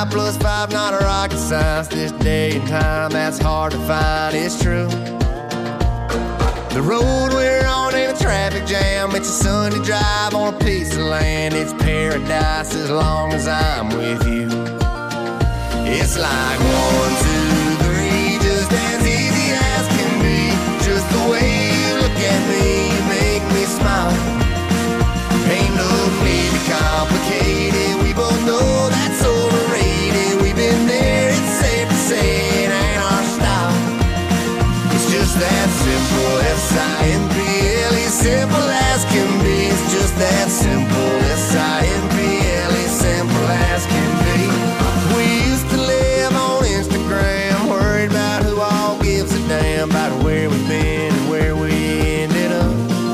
5 plus 5, not a rocket science. This day and time, that's hard to find, it's true. The road we're on ain't a traffic jam. It's a Sunday drive on a piece of land. It's paradise as long as I'm with you. It's like 1, 2, 3, just as easy as can be. Just the way you look at me, you make me smile. Ain't no need to complicate it. We both know that's overrated. We've been there, it's safe to say it ain't our style. It's just that simple, S-I-M-P-L-E, simple as can be. It's just that simple, S-I-M-P-L-E, simple as can be. We used to live on Instagram, worried about who all gives a damn about where we've been and where we ended up.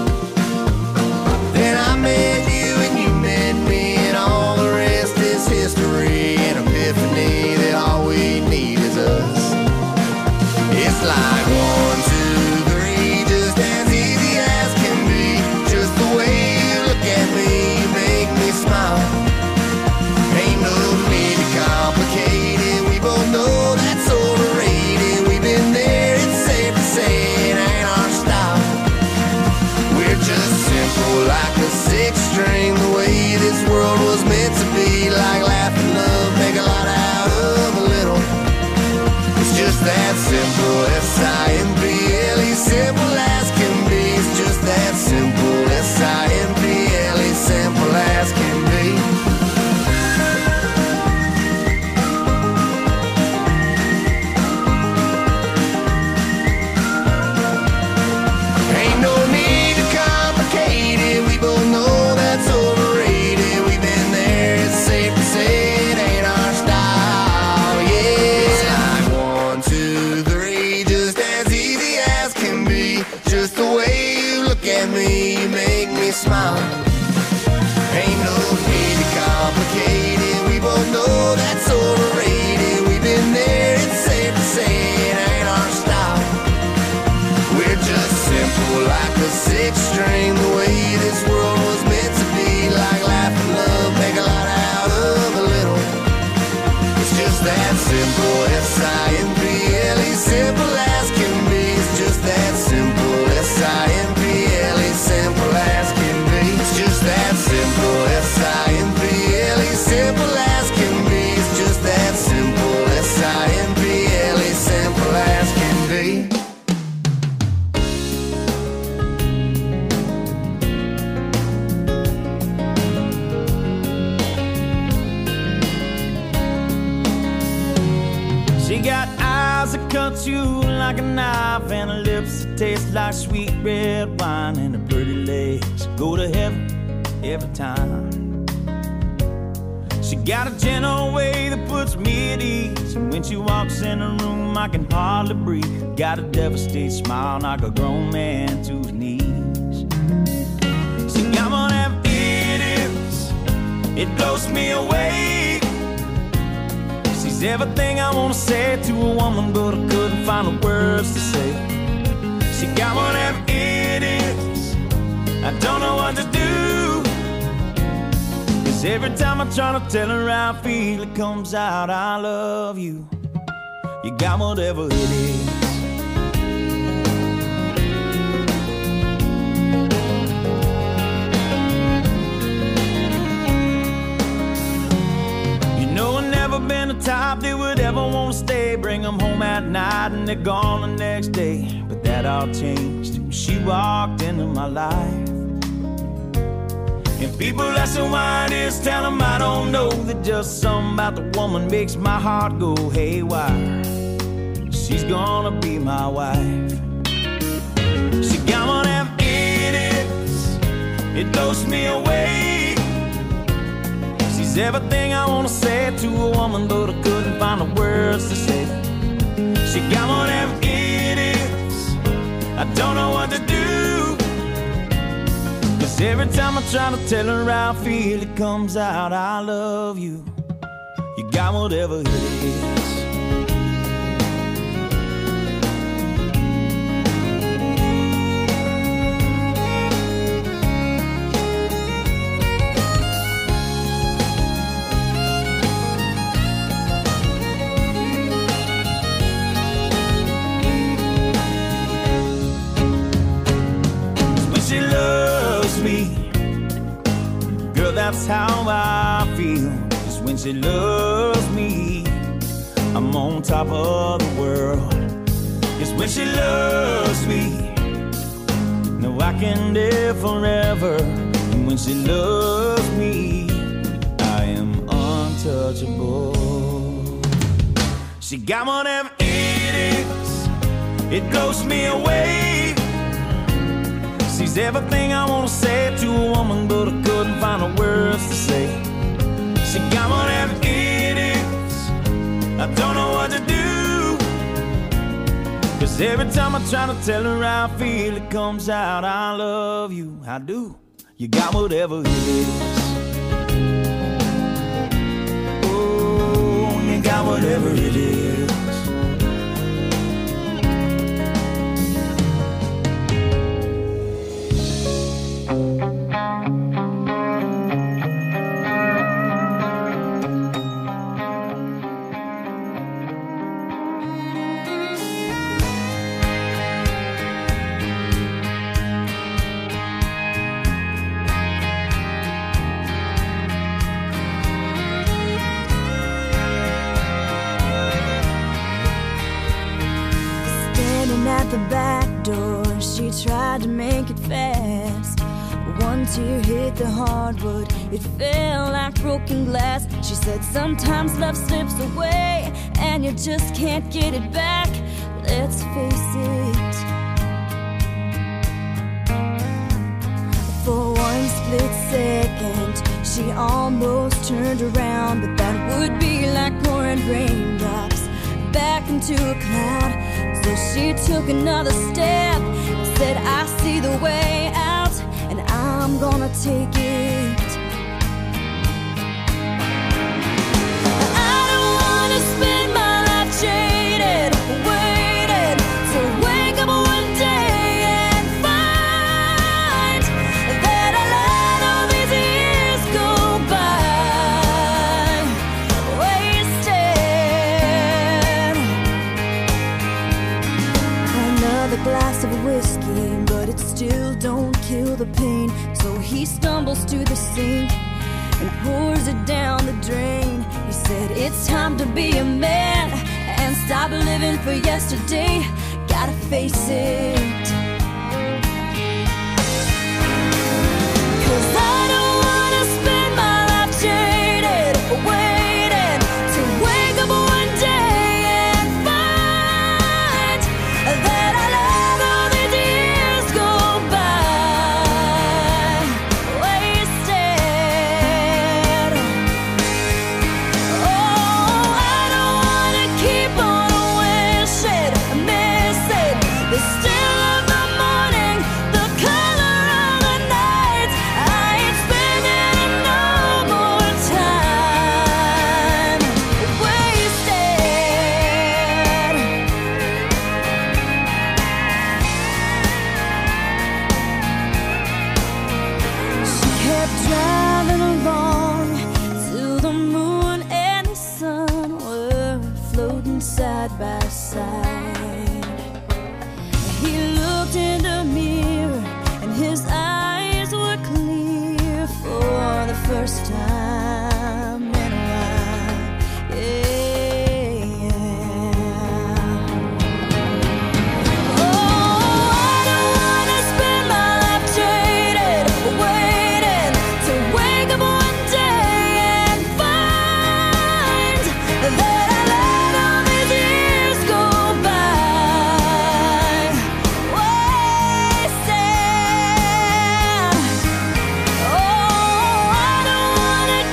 Then I met you and you met me, and all the rest is history. An epiphany that all we need is us. It's like 1, 2, 3, just as easy as can be. Just the way you look at me, you make me smile. Ain't no need to complicate it. We both know that's overrated. We've been there, it's safe to say it ain't our style. We're just simple like a 6-string, the way this world was meant to be. Like laugh and love, make a lot out of a little. It's just that simple, S-I-M-P-L-E, simple as can be. It's just that simple, S-I-M-P-L-E, simple as can be. Ain't no need to complicate it. We both know that's overrated. We've been there, it's safe to say it ain't our style. Yeah, it's like 1, 2, 3, just as easy as can be. Just the way you look at me, you make me smile. Ain't no need to complicate it. We both know that's overrated. We've been there, it's safe to say it ain't our style. We're just simple like a 6-string, the way this world was meant to be. Like laugh and love, make a lot out of a little. It's just that simple, S-I-M-P-L-E, simple as can be. It's just that simple, S-I-M-P-L-E, simple as can be. It's just that simple, S-I-M-P-L-E, simple as can be. It's just that simple, S-I-M-P-L-E, simple as can be. She got eyes that cut you like a knife, and her lips that taste like sweet red wine, and her pretty legs go to heaven every time. She got a gentle way that puts me at ease, and when she walks in the room I can hardly breathe. Got a devastated smile, knock a grown man to his knees. She got one of them idiots, it blows me away. She's everything I wanna say to a woman, but I couldn't find the words to say. She got one of them idiots, I don't know what to do. 'Cause every time I try to tell her how I feel, it comes out, I love you. You got whatever it is. Been the type that would ever want to stay, bring them home at night and they're gone the next day. But that all changed when she walked into my life. And people ask her why it is, tell them I don't know, that just something about the woman makes my heart go haywire. She's gonna be my wife. She got one of them idiots, it blows me away. She's everything I wanna say to a woman, but I couldn't find the words to say. She got one of them idiots, I don't know what to do. 'Cause every time I try to tell her how I feel, it comes out, I love you. You got whatever it is. she loves me. Girl, that's how I feel. Just when she loves me, I'm on top of the world. Just when she loves me, no, I can live forever. And when she loves me, I am untouchable. She got whatever it is, it blows me away. She's everything I wanna say to a woman, but I couldn't find the words to say. She got whatever it is, I don't know what to do. 'Cause every time I try to tell her how I feel, it comes out, I love you, I do. You got whatever it is. Oh, you got whatever it is. At the back door, she tried to make it fast. One tear hit the hardwood, it fell like broken glass. She said sometimes love slips away and you just can't get it back. Let's face it. For one split second, she almost turned around, but that would be like pouring raindrops back into a cloud. So she took another step and said, I see the way out, and I'm gonna take it. I don't wanna spend my life jaded, waiting to wake up one day and find that I let all these years go by wasted. Another glass of whiskey, but it still don't kill the pain. So he stumbles to the sink and pours it down the drain. He said, it's time to be a man and stop living for yesterday. Gotta face it. 'Cause I don't wanna spend my life jaded, waiting to wake up one day and find that I let all these years go by wasted. Oh, I don't wanna keep on wishing, missing the still of the morning, the color of the night. I ain't spending no more time wasted. She kept driving along till the moon and the sun were floating side by side. He looked in the mirror and his eyes were clear for the first time in a while. Yeah. Oh, I don't wanna spend my life jaded, waiting to wake up one day and find that I let all these years go by wasted. Oh, I don't wanna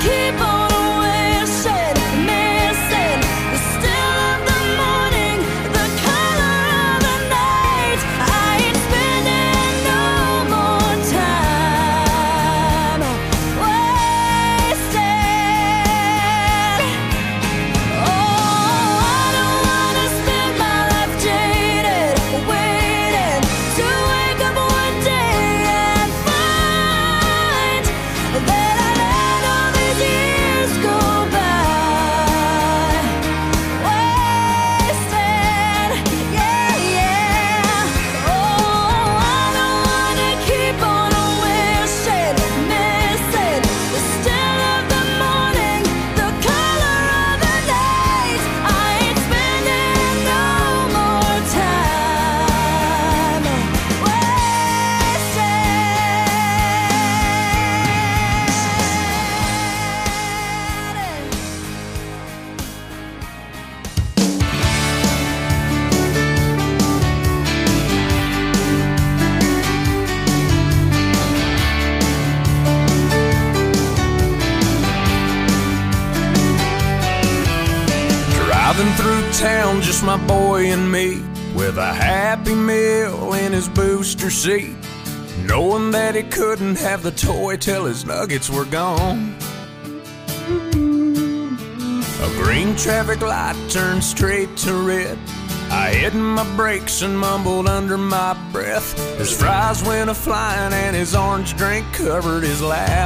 town, just my boy and me, with a Happy Meal in his booster seat, knowing that he couldn't have the toy till his nuggets were gone. A green traffic light turned straight to red. I hit my brakes and mumbled under my breath. His fries went a-flying and his orange drink covered his lap.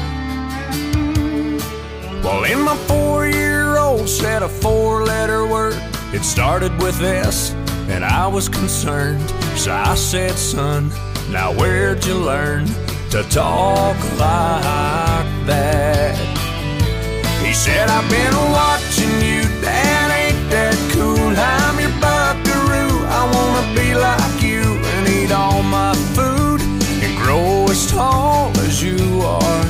Well, in my 4-year-old said a 4-letter word. It started with S, and I was concerned. So I said, son, now where'd you learn to talk like that? He said, I've been watching you, Dad, ain't that cool? I'm your buckaroo, I wanna be like you and eat all my food and grow as tall as you are.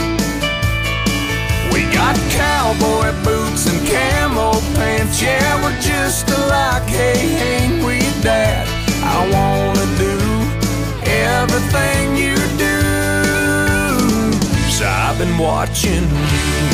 We got cowboy boots and camo pants, yeah, we're just alike, hey, ain't we, Dad? I wanna do everything you do, so I've been watching you.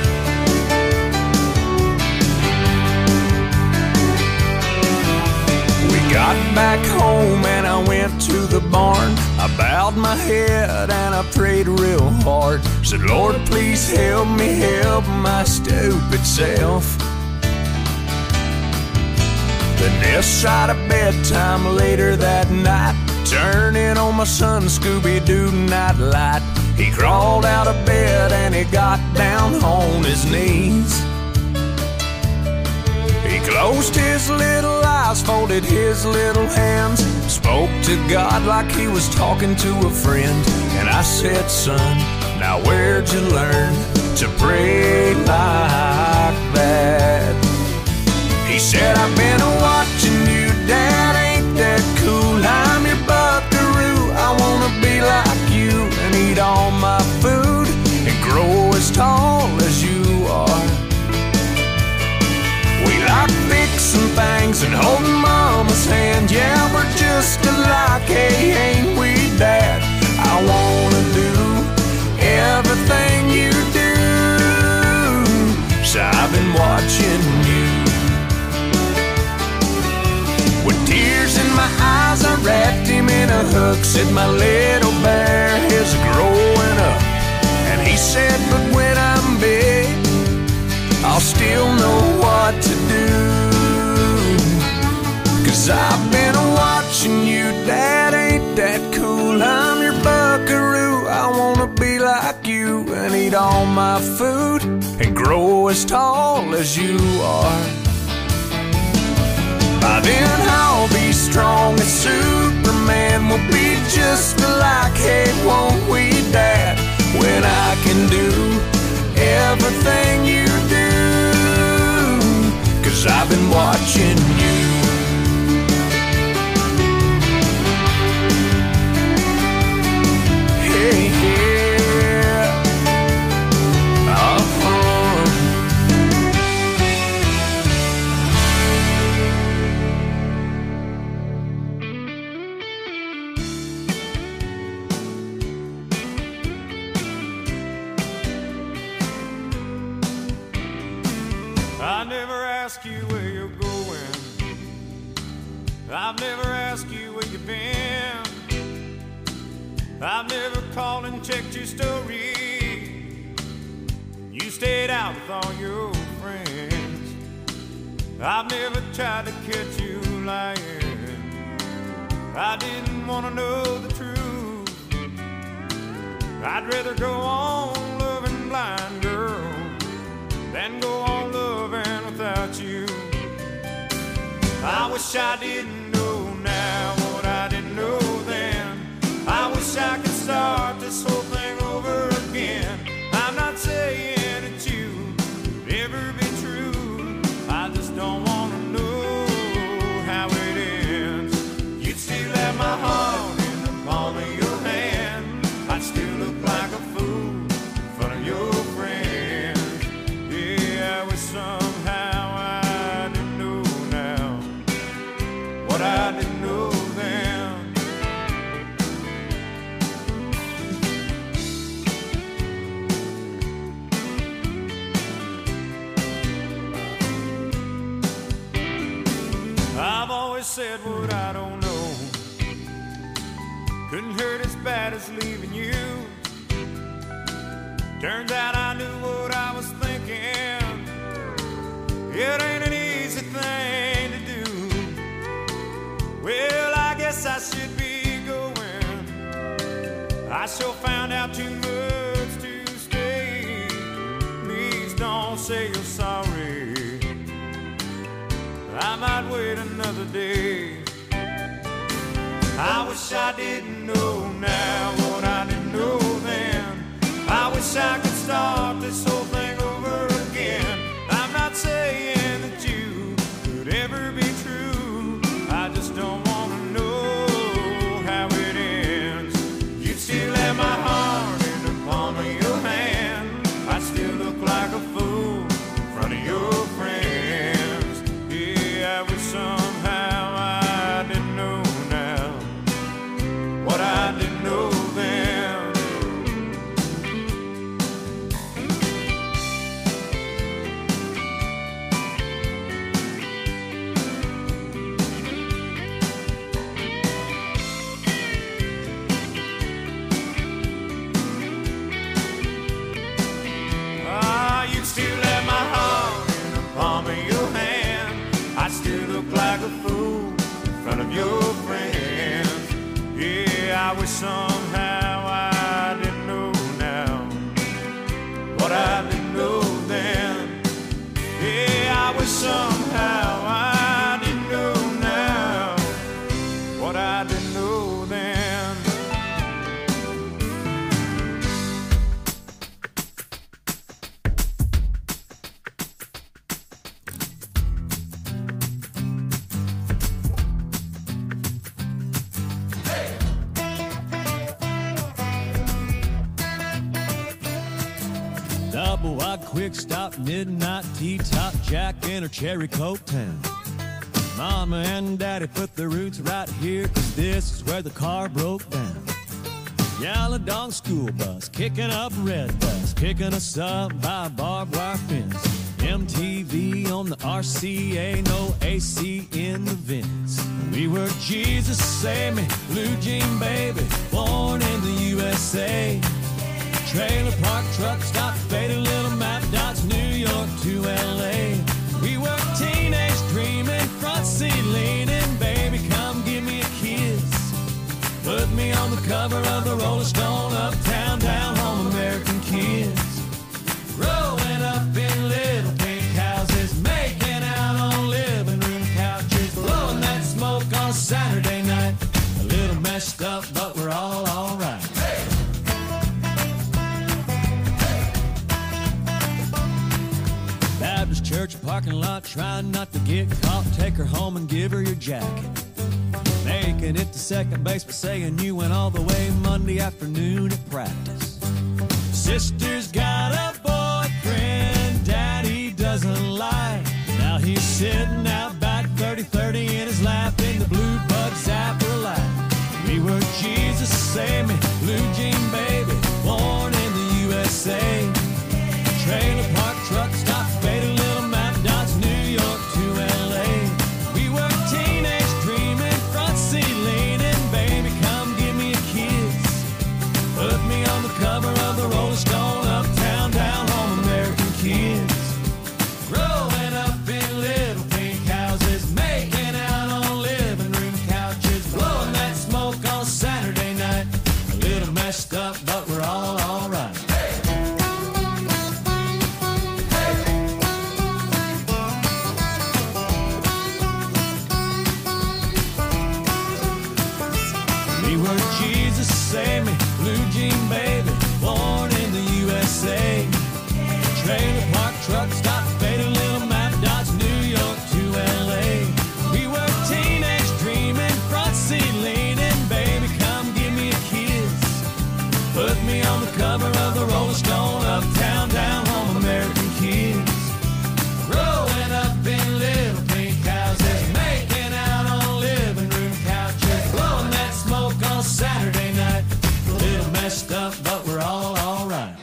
Got back home and I went to the barn. I bowed my head and I prayed real hard. Said, Lord, please help me help my stupid self. Then this side of bedtime later that night, turning on my son Scooby-Doo nightlight. He crawled out of bed and he got down on his knees. He closed his little eyes, folded his little hands, spoke to God like he was talking to a friend. And I said, son, now where'd you learn to pray like that? He said, I've been watching you, Dad, ain't that cool? I'm your buckaroo, I wanna be like you and eat all my food and grow as tall as you are. We like fixing things and holding Mama's hand, yeah, we're just alike, hey, ain't we, Dad? I wanna do everything you do, so I've been watching you. With tears in my eyes, I wrapped him in a hug, said my little bear is growing up. And he said, but when I'm big, I'll still know what to do. 'Cause I've been watching you, Dad, ain't that cool? I'm your buckaroo, I wanna be like you and eat all my food and grow as tall as you are. By then I'll be strong as Superman, we'll be just alike, hey, won't we, Dad? When I can do everything you do, 'cause I've been watching you. Hey, yeah. I never ask you where you're going, I've never asked you where you've been, I've never called and checked your story. You stayed out with all your friends. I've never tried to catch you lying. I didn't want to know the truth. I'd rather go on loving blind, girl, than go on loving without you. I wish I didn't know now what I didn't know then. I wish I could start this whole thing over again. I'm not saying that you would ever be true, I just don't want to know how it ends. You'd still have my heart in the palm of your hand. I'd still look like a fool in front of your friends. Yeah, I wish somehow I didn't know now what I didn't know then. said what I don't know. Couldn't hurt as bad as leaving you. Turns out I knew what I was thinking. It ain't an easy thing to do. Well, I guess I should be going. I sure found out too much to stay. Please don't say you're sorry. I might wait another day. I wish I didn't know now what I didn't know then. I wish I could start this whole thing over again. I'm not saying that you could ever be true. I just don't want to know how it ends. You still have my heart in the palm of your hand. I still look like a fool in front of your friends. Yeah, I wish somehow I didn't know now what I didn't know then. You still have my heart in the palm of your hand. I still look like a fool in front of your friends. Yeah, I wish somehow I didn't know now what I didn't know then. Yeah, I wish somehow I didn't know now what I didn't know then. Double wide quick stop, midnight tea top, Jack in her cherry coke town. Mama and daddy put their roots right here, 'cause this is where the car broke down. Yellow dog school bus, kicking up red dust, picking us up by a barbed wire fence. MTV on the RCA, no AC in the vents. We were Jesus Save Me, Blue Jean Baby, born in the USA. Trailer park truck stop, faded little map dots, New York to LA. We were teenage dreaming, front seat leaning, baby come give me a kiss. Put me on the cover of the Rolling Stone, uptown, down home, American kids. Growing up in little pink houses, making out on living room couches, blowing that smoke on Saturday night. A little messed up, but we're all alright. Baptist church parking lot, trying not to get caught. Take her home and give her your jacket. Making it to second base, but saying you went all the way Monday afternoon at practice. Sister's got a boyfriend daddy doesn't like. Now he's sitting out back 30-30 in his lap in the blue bug zapper light. We were Jesus Save Me, Blue Jean Baby, born in the USA. Trailer park truck stop, faded little map dots, New York to LA. We were teenage dreaming, front seat leaning, baby come give me a kiss. Put me on the cover of the Rolling Stone, uptown, down home, American kids. Growing up in little pink houses, making out on living room couches, blowing that smoke on Saturday night. A little messed up, but we're all alright. We were Jesus Save Me, Blue Jean Baby, born in the USA. Trailer park truck stop, faded little map dots, New York to LA. We were teenage dreaming, front seat leaning, baby come give me a kiss. Put me on the cover of the Rolling Stone, uptown, down home, American kids. Growing up in little pink houses, making out on living room couches, blowing that smoke on Saturday night. A little messed up, but we're all alright.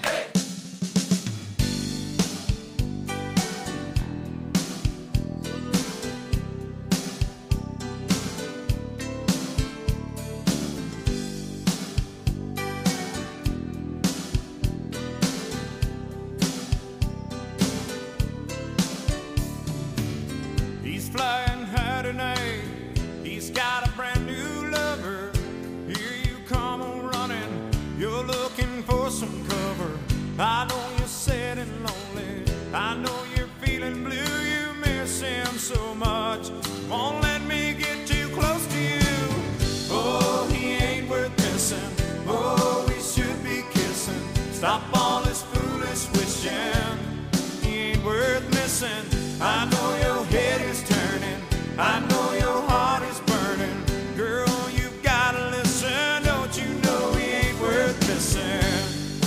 You're looking for some cover. I know you're sad and lonely. I know you're feeling blue. You miss him so much. Won't let me get too close to you. Oh, he ain't worth missing. Oh, we should be kissing. Stop all this foolish wishing. He ain't worth missing. I know your head is turning. I know your heart is burning. Girl, you've gotta listen. Don't you know he ain't worth missing?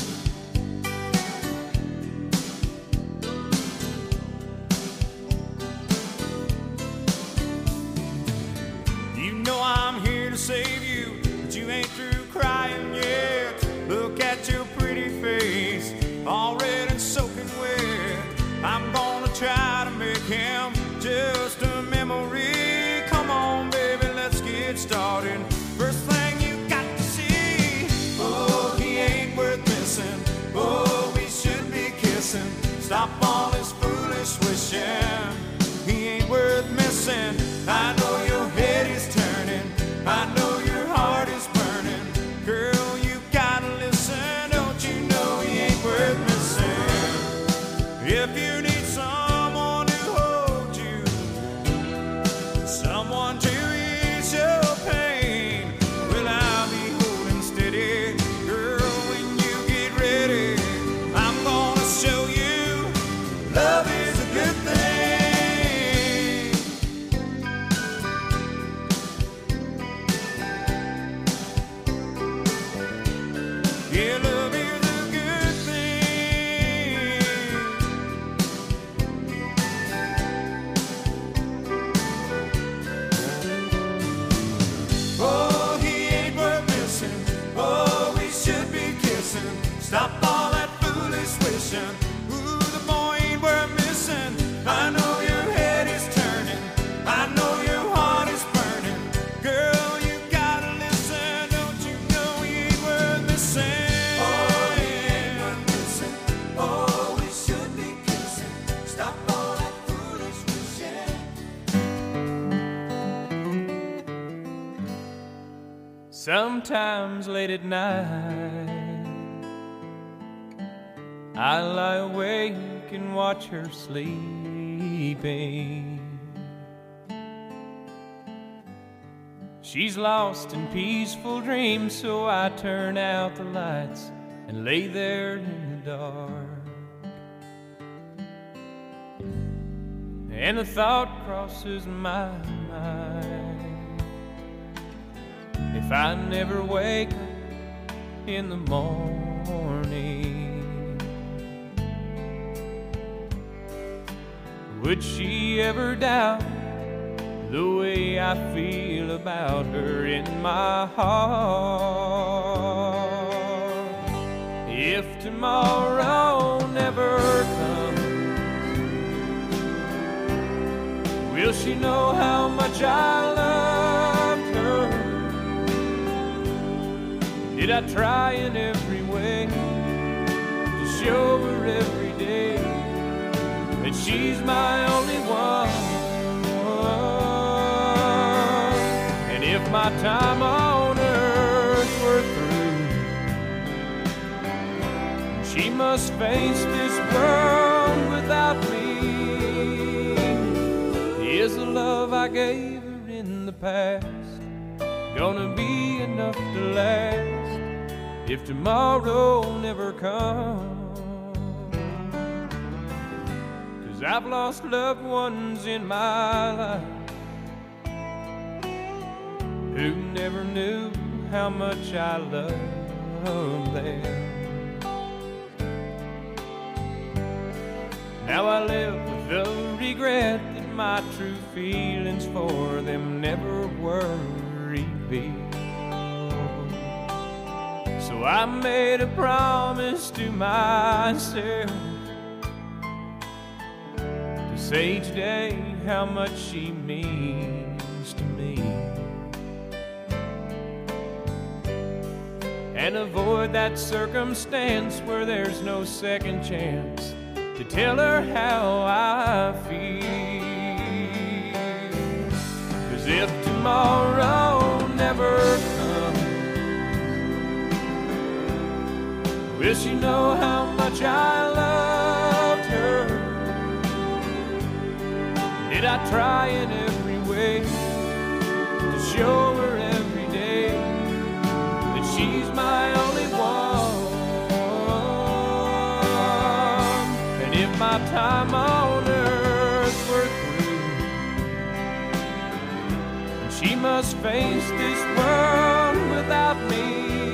You know I'm here to save you, but you ain't through crying yet. Look at your pretty face, all red and soaking wet. I'm gonna try to make him just a memory. Come on, baby, let's get started. First thing you got to see. Oh, he ain't worth missing. Oh, we should be kissing. Stop all this foolish wishing. He ain't worth missing. I know your head is turning. I know your heart is burning. Girl, you gotta listen. Don't you know he ain't worth missing? If you need someone to hold you, someone to ease your pain, well, I'll be holding steady. Girl, when you get ready, I'm gonna show you love is a good thing. Yeah, love is a good thing. Oh, he ain't worth missing. Oh, we should be kissing. Stop all that foolish wishing. Ooh, the boy ain't worth missing. I know your head is turning. I know your heart is burning. Girl, you gotta listen. Don't you know he ain't worth missing? Oh, he ain't worth missing. Oh, we should be kissing. Stop all that foolish wishing. Sometimes late at night, I lie awake and watch her sleeping. She's lost in peaceful dreams, so I turn out the lights and lay there in the dark. And the thought crosses my mind, if I never wake up in the morning, would she ever doubt the way I feel about her in my heart? If tomorrow never comes, will she know how much I loved her? Did I try in every way to show her every day that she's my only one? And if my time on earth were through, she must face this world without me. Is the love I gave her in the past gonna be enough to last if tomorrow never comes? 'Cause I've lost loved ones in my life who never knew how much I loved them. Now I live with the regret that my true feelings for them never were revealed. So I made a promise to myself to say each day how much she means to me, and avoid that circumstance where there's no second chance to tell her how I feel. 'Cause if tomorrow never comes, Will she know how much I loved her? Did I try in every way to show her every day that she's my only one? And if my time on earth were through, she must face this world without me,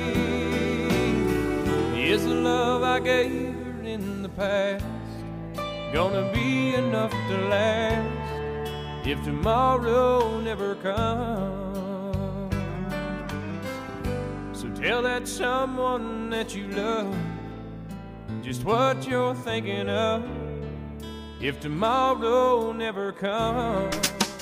is the love I gave her in the past gonna be enough to last if tomorrow never comes? So tell that someone that you love just what you're thinking of if tomorrow never comes.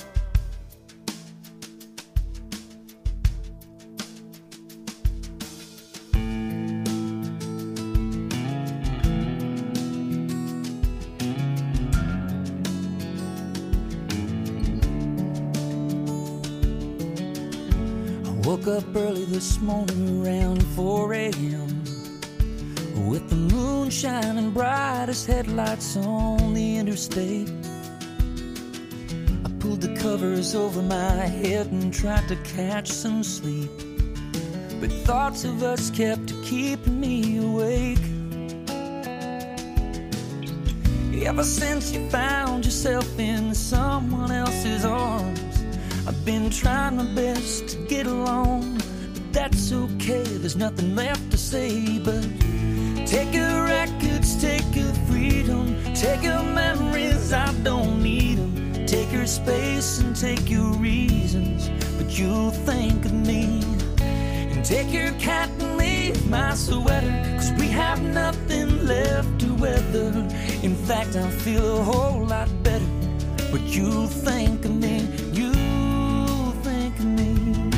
Woke up early this morning around 4 a.m. with the moon shining bright as headlights on the interstate. I pulled the covers over my head and tried to catch some sleep, but thoughts of us kept keeping me awake. Ever since you found yourself in someone else's arms, I've been trying my best to get along, but that's okay, there's nothing left to say but take your records, take your freedom, take your memories, I don't need them. Take your space and take your reasons, but you'll think of me. And take your cat and leave my sweater, 'cause we have nothing left to weather. In fact, I feel a whole lot better, but you'll think of me, you'll think of me.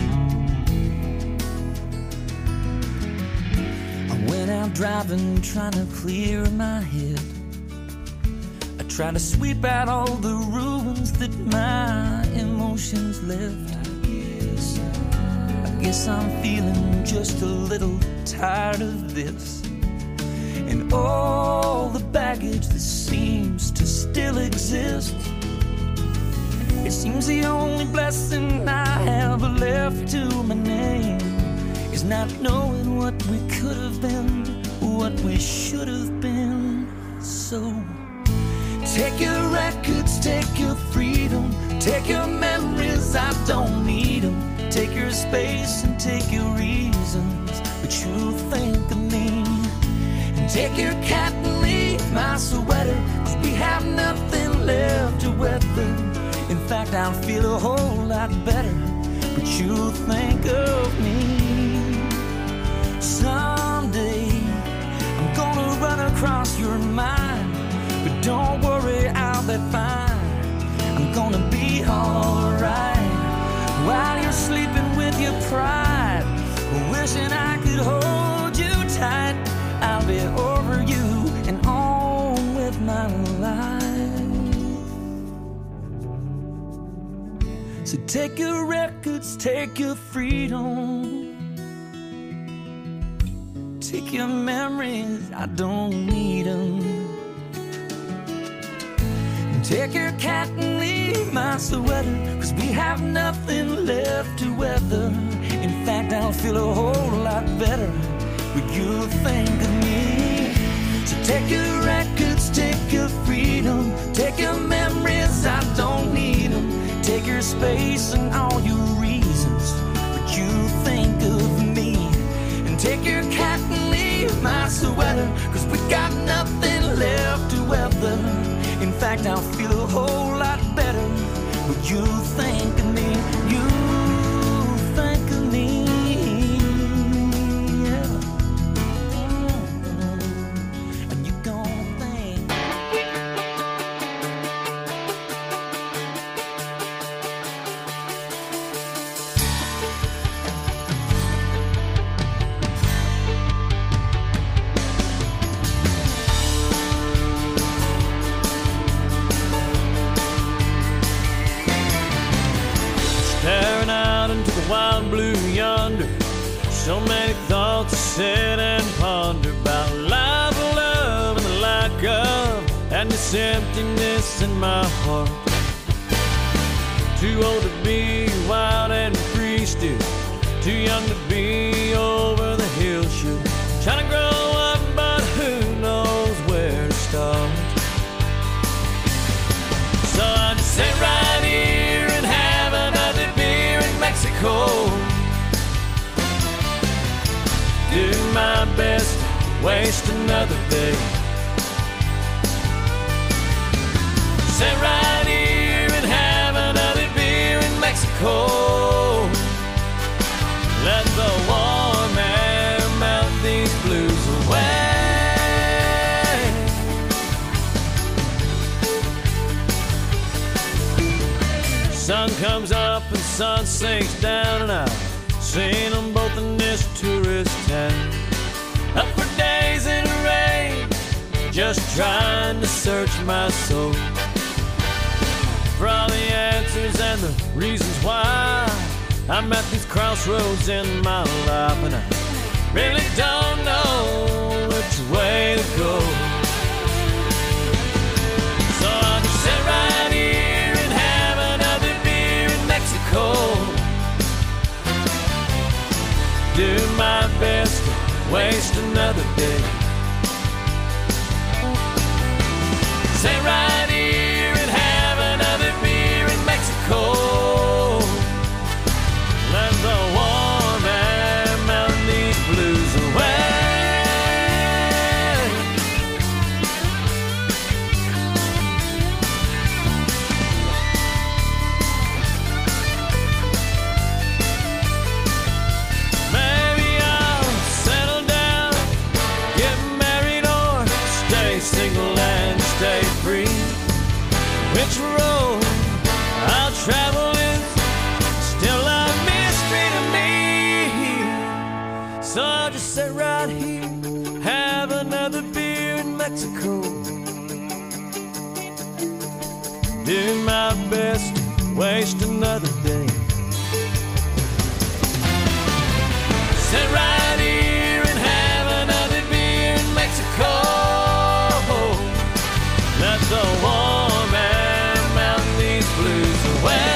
I went out driving, trying to clear my head. I tried to sweep out all the ruins that my emotions left. I guess I'm feeling just a little tired of this, and all the baggage that seems to still exist. It seems the only blessing I have left to my name is not knowing what we could have been, what we should have been. So take your records, take your freedom, take your memories, I don't need them. Take your space and take your reasons, but you'll think of me. And take your cat and leave my sweater, 'cause we have nothing left to weather. In fact, I'll feel a whole lot better, but you'll think of me. Someday I'm gonna run across your mind, but don't worry, I'll be fine. I'm gonna be alright while you're sleeping with your pride, wishing I could hold you tight. I'll be over you and on with my life. So take your records, take your freedom, take your memories, I don't need them. Take your cat and leave my sweater, 'cause we have nothing left to weather. In fact, I'll feel a whole lot better when you think of me. So take your records, take your freedom, take your memories, I don't need them. Take your space and all your reasons, but you think of me. And take your cat and leave my sweater, 'cause we got nothing left to weather. In fact, I'll feel a whole lot better when you think of me. You think of me, yeah. And you gon' think. Staring out into the wild blue yonder, so many thoughts to sit and ponder about this emptiness in my heart. Too old to be wild and free still, too young to be over the hill shoot. Trying to grow up, but who knows where to start. So I just sit right here and have another beer in Mexico. Do my best to waste another day. Sit right here and have another beer in Mexico. Let the warm air melt these blues away. Sun comes up and sun sinks down, and I've seen them both in this tourist town. Up for days in the rain, just trying to search my soul for all the answers and the reasons why I'm at these crossroads in my life, and I really don't know which way to go. So I'll just sit right here and have another beer in Mexico. Do my best to waste another day. Sit right here and have another beer in Mexico. Let the warm air melt these blues away. Maybe I'll settle down, get married, or stay single and stay free. Which road I'll travel is still a mystery to me. So I'll just sit right here, have another beer in Mexico. Do my best to waste another day. Sit right here and have another beer in Mexico. Let the warm air melt these blues away.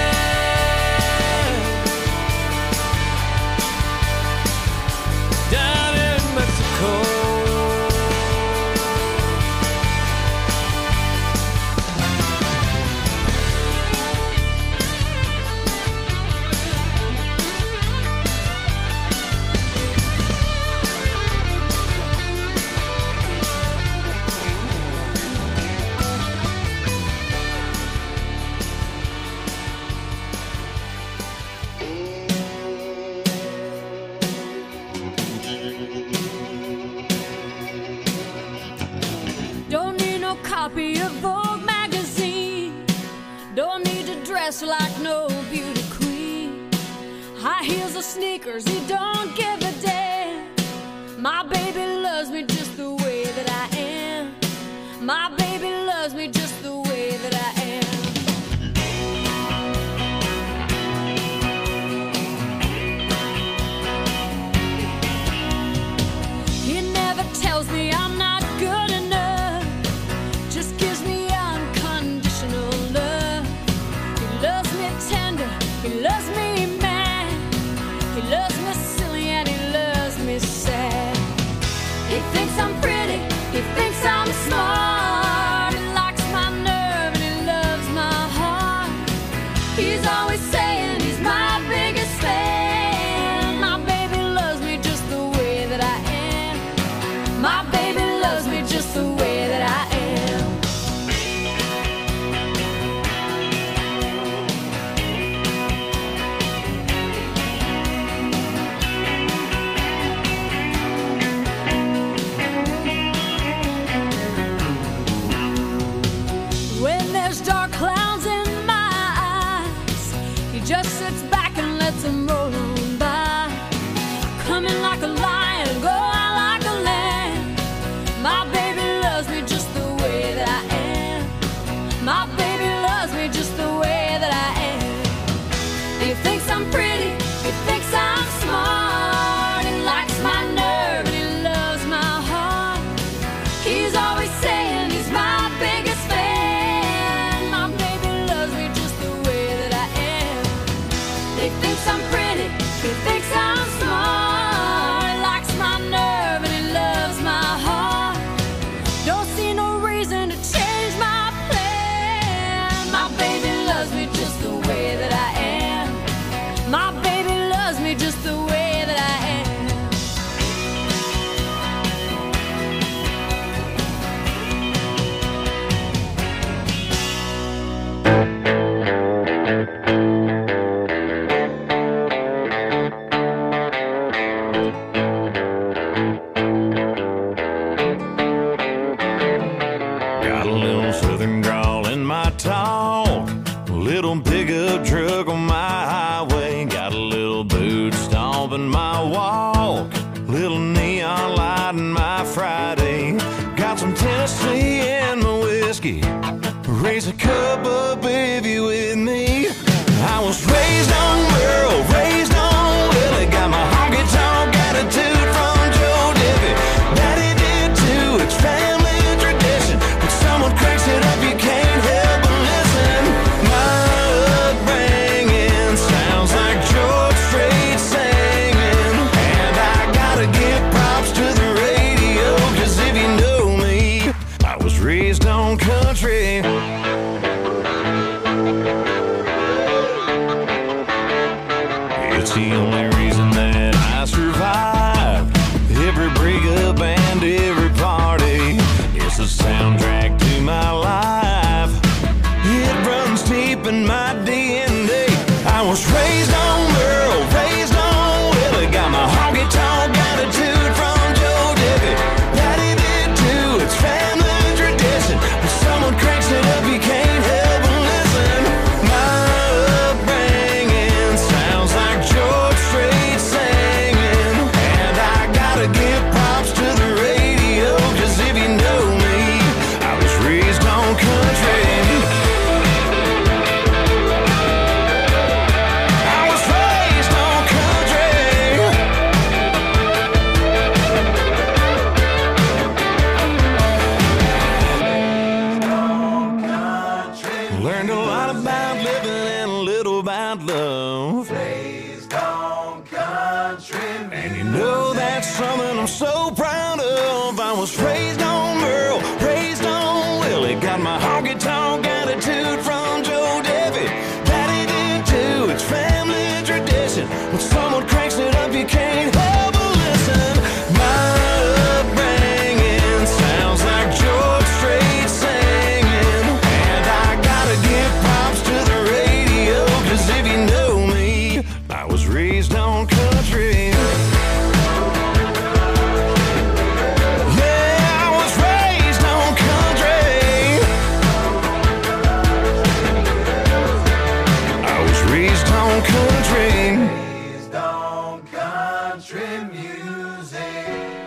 Down in Mexico. Don't need no copy of Vogue magazine. Don't need to dress like no beauty queen. High heels or sneakers, he don't give a damn. My baby loves me just the way that I am. My baby loves me just the way that I am. He never tells me I'm not good enough, just gives me unconditional love. He loves me tender, he loves me mad, he loves me silly and he loves me sad. He thinks I'm pretty, he thinks I'm smart, he likes my nerve and he loves my heart. He's always saying he's my biggest fan. My baby loves me just the way that I am. My baby loves Got a little southern drawl in my talk, a little pickup truck on my highway. Got a little boot stomp in my walk, little neon light in my Friday. Got some Tennessee in my whiskey, raise a cup up if you with me. I was raised on Merle, raised on Willie. Got my honky-tonk attitude from Joe Diffie. Daddy did too, it's family tradition. When someone cracks it up, you can't help but listen. My upbringing sounds like George Strait singing. And I gotta give props to the radio, 'cause if you know me, I was raised on country. It's the only reason that I survived every breakup and every party. It's the soundtrack to my life. It runs deep in my DNA. I was raised on Merle, raised on Willie. Got my honky-tonk attitude from Joe Diffie. Daddy did too, it's family tradition. When someone cranks it up, you can't help but listen. My upbringing sounds like George Strait singing. And I gotta give props to the radio, 'cause if you know me, I was raised on country. I was raised on country. Learned a lot about living and a little about love. And you know that's something I'm so proud of. I was raised on Merle, raised on Willie. Got my honky-tonk attitude from Joe Diffie. Daddy did too, it's family tradition. When someone cranks it up, you can't help but listen. My upbringing sounds like George Strait singing. And I gotta give props to the radio, 'cause if you know me, I was raised on country. Yeah, I was raised on country. I was raised on country. Raised on country music.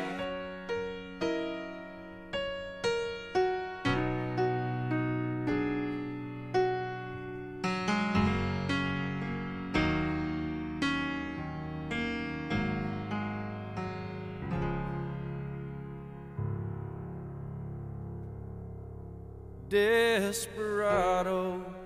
Desperado,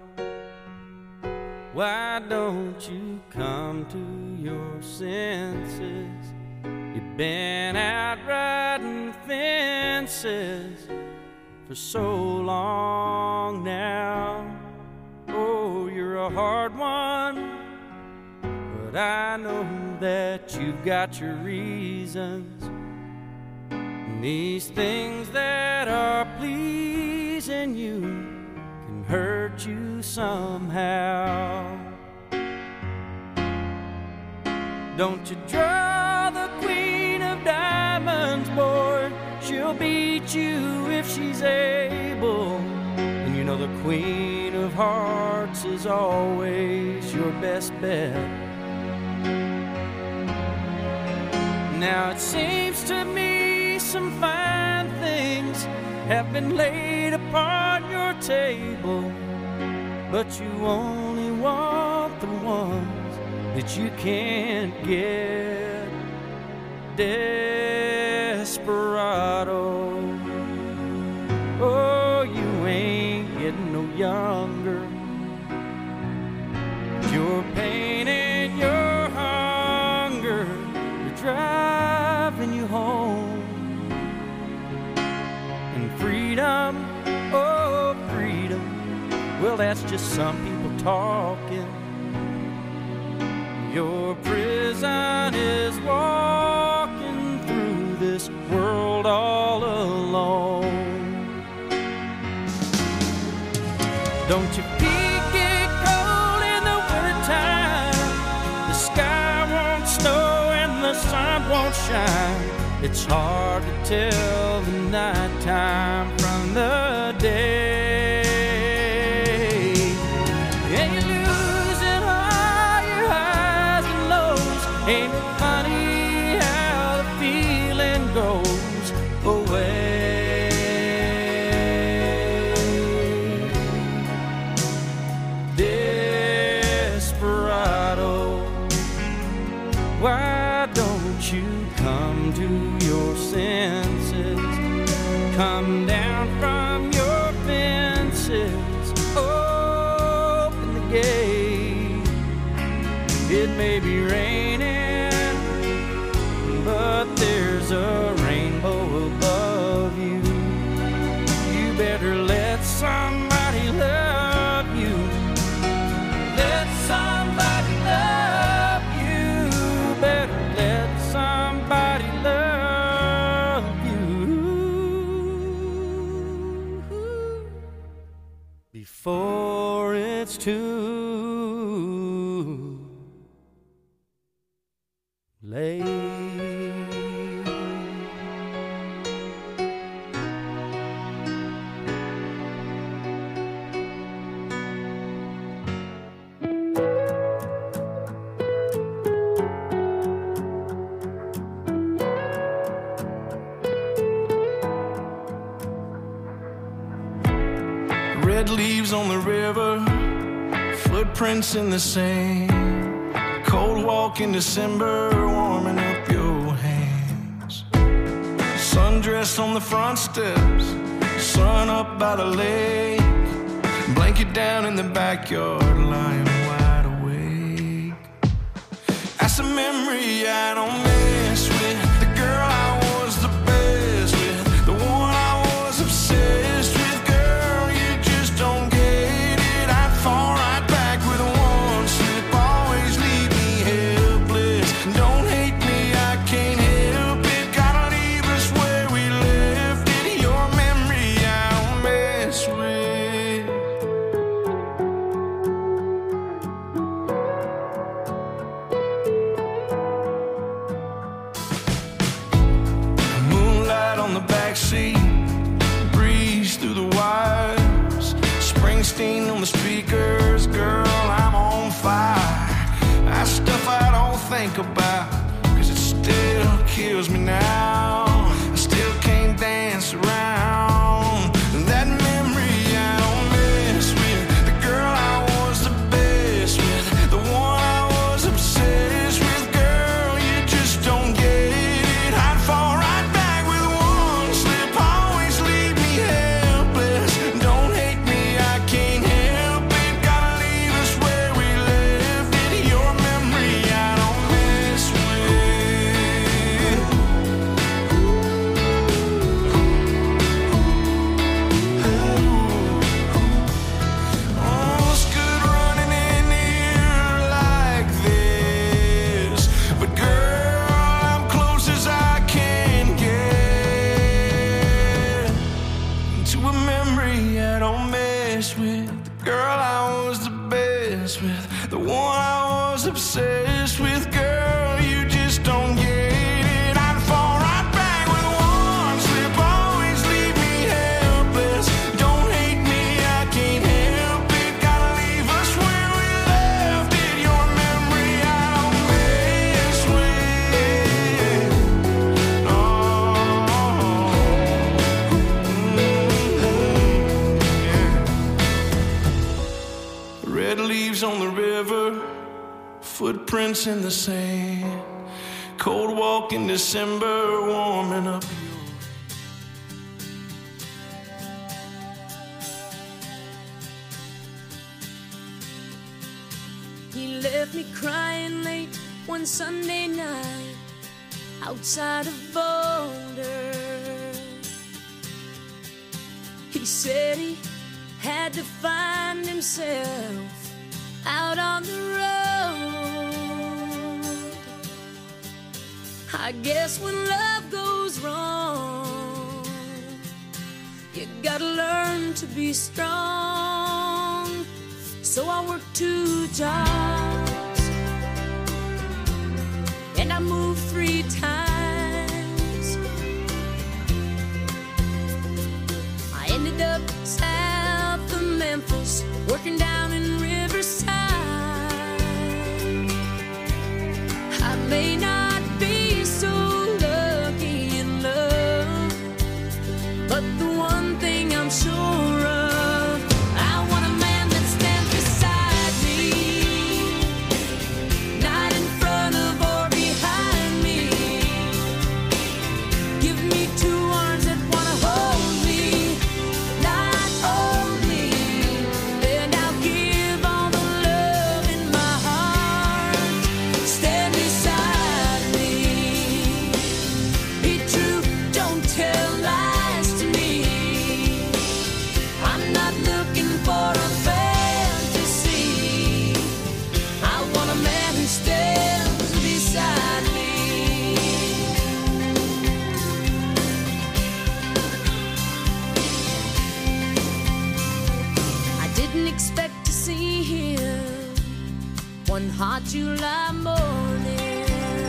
why don't you come to your senses? You've been out riding fences for so long now. Oh, you're a hard one, but I know that you've got your reasons. And these things that are pleasing you can hurt you somehow. Don't you draw the queen of diamonds, boy. She'll beat you if she's able. And you know the queen of hearts is always your best bet. Now it seems to me some fine things have been laid upon your table, but you only want the ones that you can't get. Desperado, oh, you ain't getting no younger. Your pain and your hunger are driving you home. And freedom, oh, freedom, well, that's just some people talking. Your prison is walking through this world all alone. Don't your feet get cold in the wintertime? The sky won't snow and the sun won't shine. It's hard to tell the nighttime from the day. And you're losing all your highs and lows. Ain't it funny how the feeling goes away? Desperado, why don't you come to your senses? Come down from your fences. Open the gate. It may be raining, but there's a rainbow above you. You better let somebody love you. Let somebody love you. Better let somebody love you before it's too late. Red leaves on the river, footprints in the sand. Cold walk in December, warming up your hands. Sundress on the front steps, sun up by the lake. Blanket down in the backyard, lying wide awake. That's a memory I don't mess with. The girl I was the best with, the one I was obsessed with. Girl, you just don't get it. I'd fall right back with one slip. Always leave me helpless. Don't hate me, I can't help it. Gotta leave us where we left it. Your memory I don't mess with. Moonlight on the backseat, breeze through the wires. Springsteen on the speakers, girl, I'm on fire. That's stuff I don't think about, 'cause it still kills me now. I still can't dance around that memory I don't mess with. The girl I was the best with, the one I was obsessed with. Girl, you just don't get it. I'd fall right back with one slip. Always leave me helpless. Don't hate me, I can't help it. Gotta leave us where we left it. Your memory I don't mess with. Oh, it's good running in here like this, but girl, I'm close as I can get to a memory I don't mess with. The girl I was the best with, the one I was obsessed with. Girl, you just don't get it. I'd fall right back with one slip. Always leave me helpless. Don't hate me, I can't help it. Gotta leave us where we left it. Your memory I don't mess with. No. Red leaves on the river, footprints in the sand. Cold walk in December, warming up. He left me crying late one Sunday night outside of Boulder. He said he had to find himself out on the road. I guess when love goes wrong, you gotta learn to be strong. So I worked 2 jobs and I moved 3 times. hot July morning.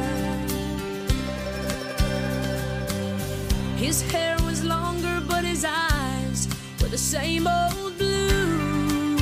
His hair was longer, but his eyes were the same old blue.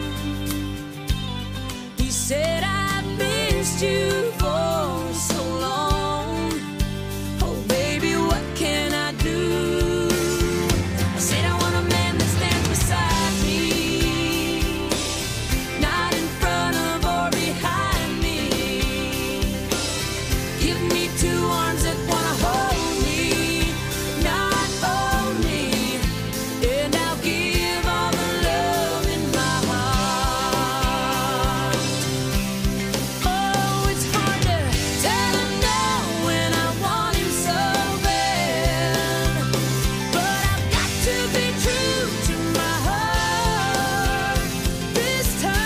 He said, I've missed you for so long. Oh, baby, what can I do? I said, I want a man that stands beside me, not in front of or behind me. Give me two arms that wanna hold me, not own me, and I'll give all the love in my heart. Oh, it's hard to tell him no when I want him so bad, but I've got to be true to my heart this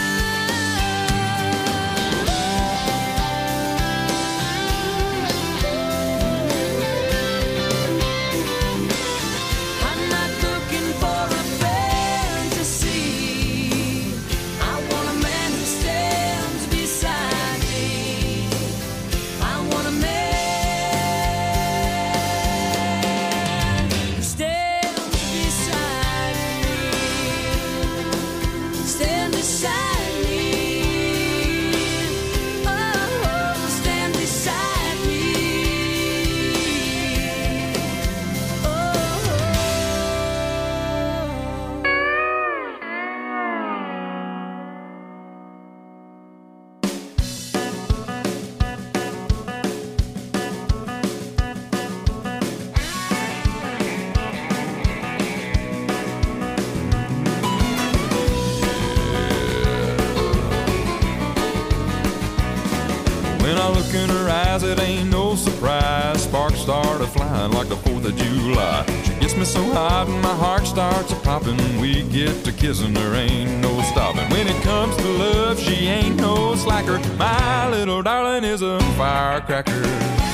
time. I'm not looking for a fantasy. I want a man who stands beside me. I want a man who stands beside me. Stand beside me. Oh, stand beside me. When I look in her eyes, it ain't no surprise. Sparks started flying like the 4th of July. She gets me so hot and my heart starts a-popping. We get to kissing, there ain't no stopping. When it comes to love, she ain't no slacker. My little darling is a firecracker.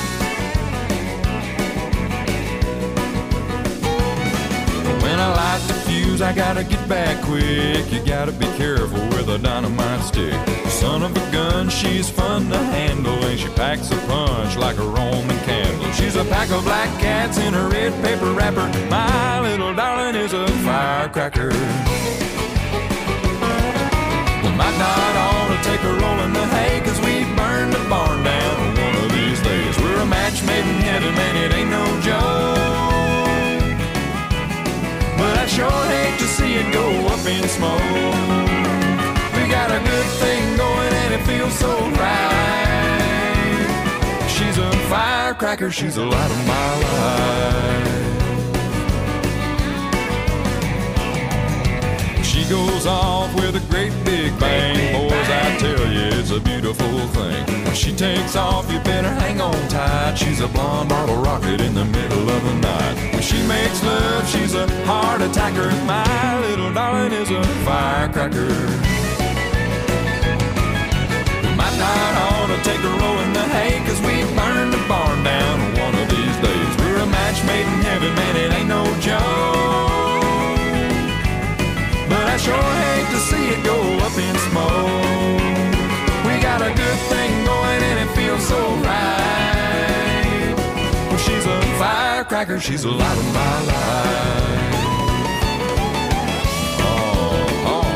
When I light the fuse, I gotta get back quick. You gotta be careful with a dynamite stick. Son of a gun, she's fun to handle, and she packs a punch like a Roman candle. She's a pack of black cats in a red paper wrapper. My little darling is a firecracker. We might not ought to take a roll in the hay, 'cause we burned the barn down one of these days. We're a match made in heaven, man, it ain't no joke. But I sure hate to see it go up in smoke. We got a good thing going and it feels so right. She's a firecracker, she's the light of my life. She goes off with a great big bang. Boys, I tell you, it's a beautiful thing. When she takes off, you better hang on tight. She's a blonde bottle rocket in the middle of the night. When she makes love, she's a heart attacker. My little darling is a firecracker. We might not ought to take a roll in the hay, 'cause we burned the barn down one of these days. We're a match made in heaven, man, it ain't no joke. But I sure hate to see it go up in smoke. We got a good thing going and it feels so right. Well, she's a firecracker, she's the light of my life. Oh, oh.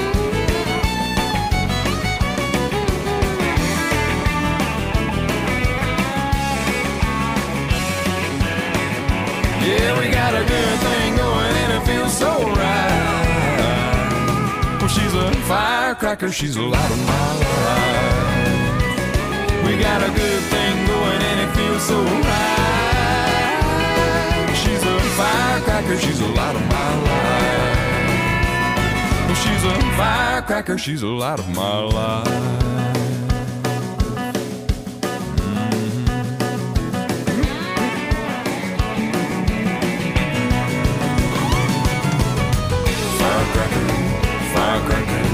Yeah, we got a good thing going and it feels so right. Well, she's a firecracker, she's the light of my life. We got a good thing going and it feels so right. She's a firecracker, she's the light of my life. Well, she's a firecracker, she's the light of my life. Firecracker.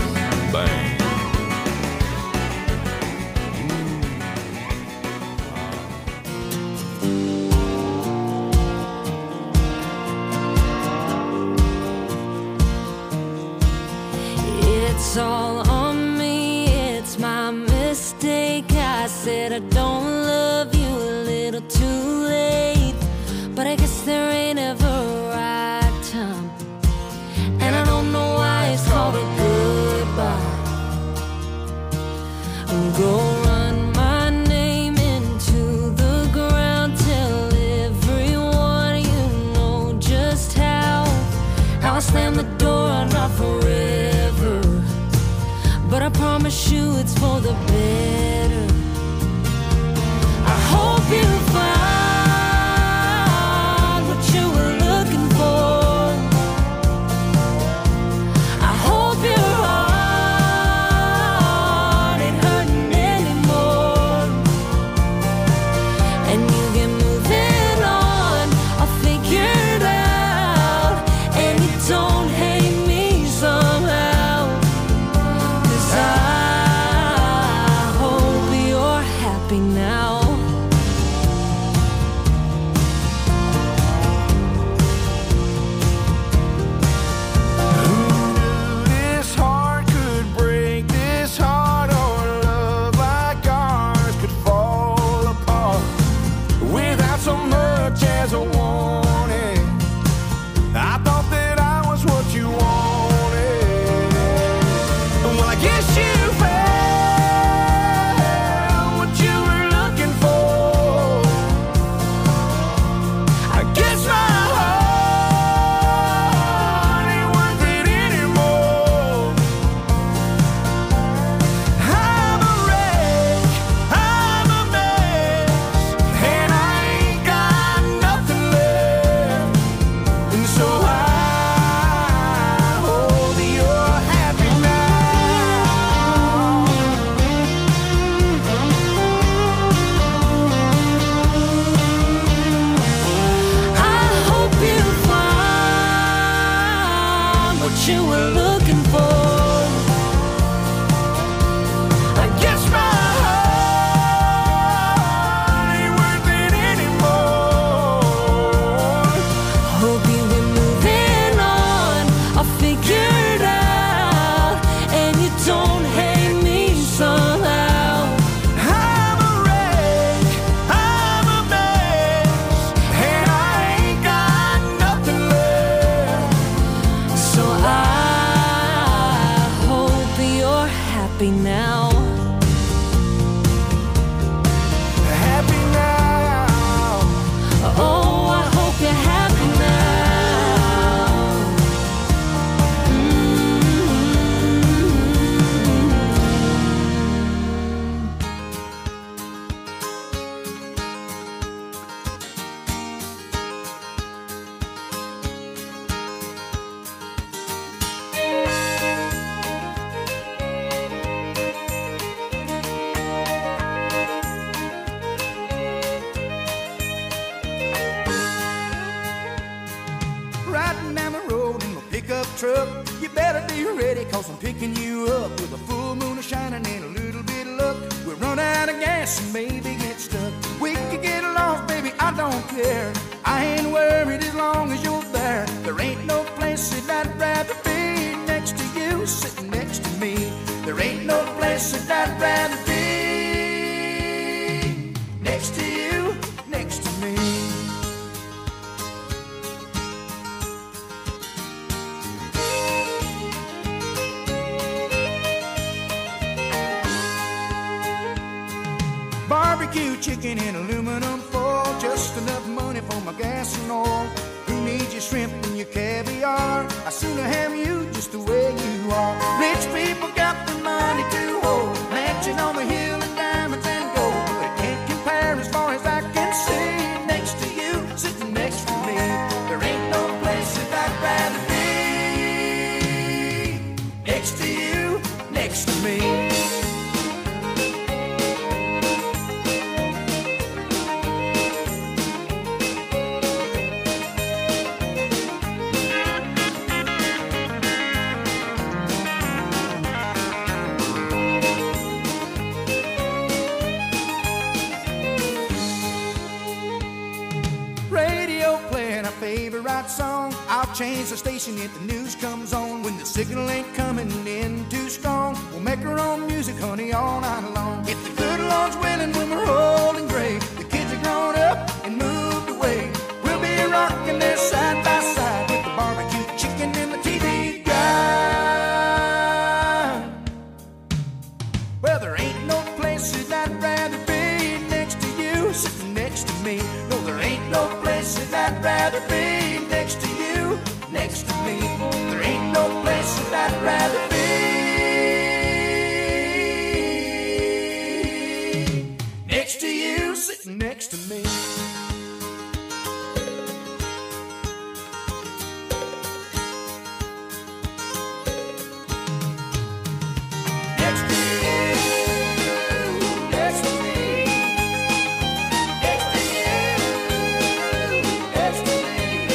Bang. It's all on me, it's my mistake. I said I don't love you a little too late, but I guess there ain't ever a right time, and I don't know why it's called a goodbye. Go run my name into the ground, tell everyone you know just how I slam the door, not forever, but I promise you it's for the better. I hope you find what you were looking for. I hope your heart ain't hurting anymore, and you get moving on. I'll figure it out, and you don't hate me somehow, 'cause I hope you're happy now. This heart could break, this heart or love like ours could fall apart without so much as a warning. I thought that I was what you wanted. Well, I guess you found what you were looking for. I guess my heart ain't worth it anymore. I'm a wreck, I'm a mess, and I ain't got nothing left. And so I hope you're happy now. I hope you find what you were looking for. I guess my heart ain't worth it anymore. Hope you get moving on. I'll figure it out, and you don't hate me somehow. I'm a wreck, I'm a mess, and I ain't got nothing left. So I hope you're happy now. Happy now. Oh, I hope you're happy now. Riding down the road in my pickup truck. You better be ready, 'cause I'm picking you up with a full moon shining and a little bit of luck. We'll run out of gas and maybe get stuck. We could get lost, baby, I don't care. I ain't worried as long as you're there. There ain't no place that I'd rather be next to you, sitting next to me. There ain't no place that I'd rather be next to you, next to me. Barbecue chicken in aluminum foil, just enough money for my gas and oil. Who needs your shrimp and your caviar? I sooner have you just the way you are. Rich people got the money to hold, mansion on the hill and diamonds and gold, but it can't compare as far as I can see. Next to you, sitting next to me, there ain't no place that I'd rather be. Next to you, next to me. Favorite song, I'll change the station if the news comes on. When the signal ain't coming in too make our own music, honey, all night long. If the good Lord's willing, when we're old and gray, the kids are grown up and moved away, we'll be rocking there side by side with the barbecue chicken and the TV guide. Well, there ain't no place that I'd rather be next to you, sitting next to me. No, there ain't no place that I'd rather be next to you, next to me. There ain't no place that I'd rather be next to you, sitting next to me. Next to you, next to me. Next to you, next to me.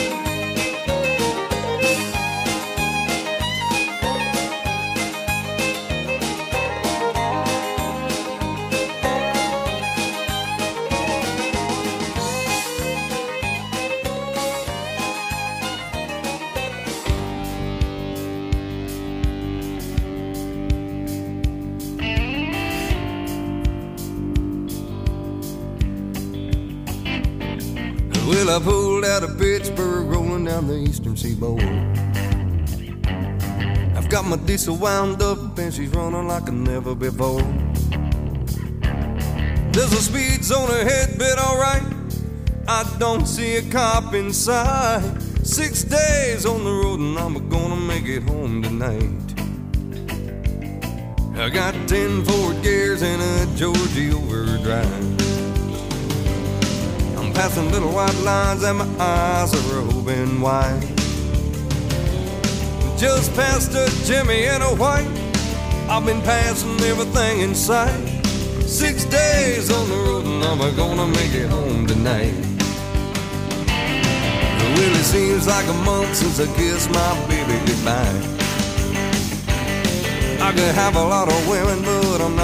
Well, I pulled out of Pittsburgh, rolling down the eastern seaboard. I've got my diesel wound up and she's running like never before. There's a speed zone ahead, but alright, I don't see a cop in sight. 6 days on the road and I'm gonna make it home tonight. I got 10 Ford gears and a Georgia overdrive. Passing little white lines and my eyes are open wide. Just past a Jimmy and a white, I've been passing everything in sight. 6 days on the road and I'm gonna make it home tonight. Well, it seems like a month since I kissed my baby goodbye. I could have a lot of women, but